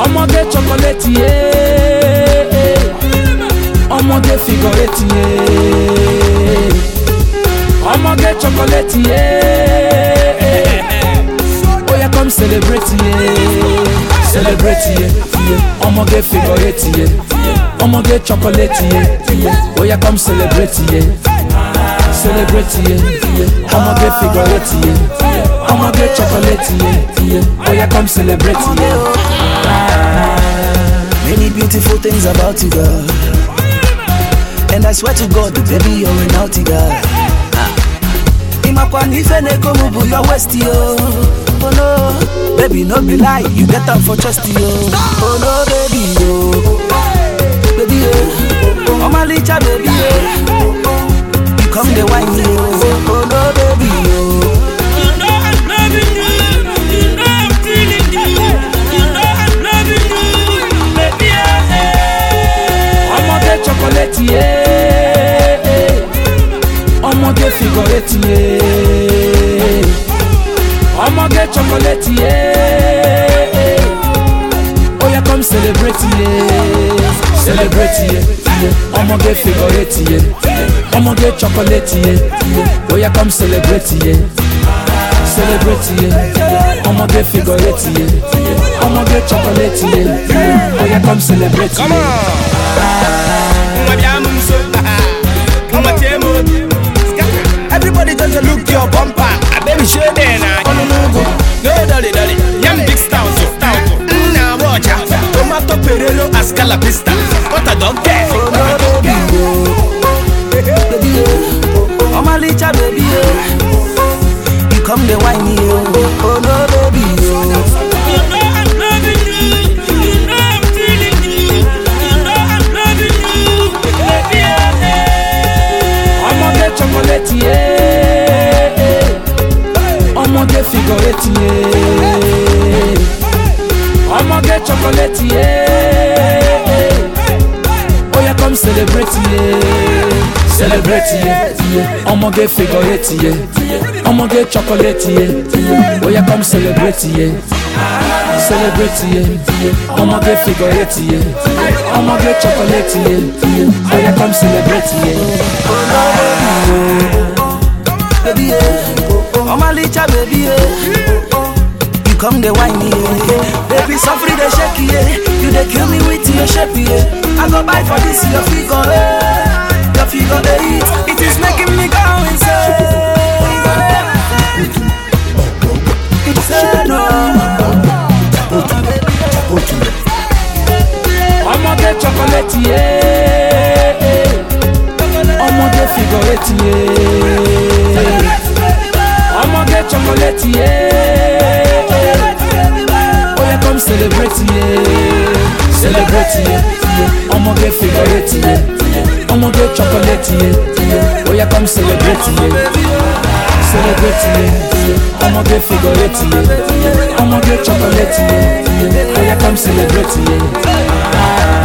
I'ma get chocolate, yeah. I'ma get figure it, yeah. I'ma get chocolate, yeah. Oh yeah, come celebrate, yeah. Celebrate, yeah. I'ma get figure it, yeah. I'ma get chocolate, yeah. Oh yeah, come celebrate, yeah. Celebrate, yeah. I'ma get figure it, yeah. I'ma get chocolate, yeah. Oh yeah, come celebrate, yeah. Many beautiful things about you, girl. And I swear to God, baby, you're a naughty girl. Imakwani fene komu bu your west, yo. Oh no, baby, no be lie, you get up for trust, yo. Oh no, baby, yo. Baby, yo. Oh my licha, baby, yo. You come the wine, yo. Oh no, baby, yo. You know I'm loving you. You know I'm feeling you. You know I'm loving you, baby. I'ma get chocolate, yeah. I'ma get figure it, yeah. I'ma get chocolate, yeah. Oh yeah, come celebrate, yeah. Celebrate, yeah. I'ma get figure it, yeah. I'ma get chocolate, yeah. Oh yeah, come celebrate, yeah. Celebrate, yeah. I'ma get figure it, yeah. I'ma get chocolate, yeah. Oh yeah, come celebrate, come yeah. Everybody just look your bumper. I baby show them. No dolly dolly. Yam big style so. Now watch out. Tomato Perello Ascala Pista. What a dog care. Oh no, baby, yo. Baby, yo. Oh my licha, baby, yo. You come the wine, yo. Oh no, baby, yo. You know I'm loving you. You know I'm feeling you. You know I'm loving you, baby. I'ma get chocolate, yeah. I'ma get figure it, yeah. I'ma get chocolate, yeah. Oh yeah, come celebrate, yeah. Celebrate, yeah. I'ma get figure it, yeah. I'ma get chocolate, yeah. Oh yeah, come celebrate, yeah. Celebrate, yeah. I'ma get figure it, yeah. I'ma get chocolate, yeah. Oh yeah, come celebrate, yeah. Baby, yeah. Oh my licha, baby, yeah. You come the wine, yeah. Baby, suffer the shake, yeah. You dey kill me with your shape, yeah. I go buy for this your figure, yeah. Your figure, yeah. It is making me go insane. It's a no. I'ma get chocolate, yeah. I'ma get figure it, yeah. I'ma get chocolate, yeah. Oh yeah, come celebrate, yeah. Celebrate, yeah. I'ma get figure it, yeah. I'ma get chocolate, yeah. Oh yeah, come celebrate, yeah. Celebrate, yeah. I'ma get figure it, yeah. I'ma get chocolate, yeah. Oh yeah, come celebrate, yeah.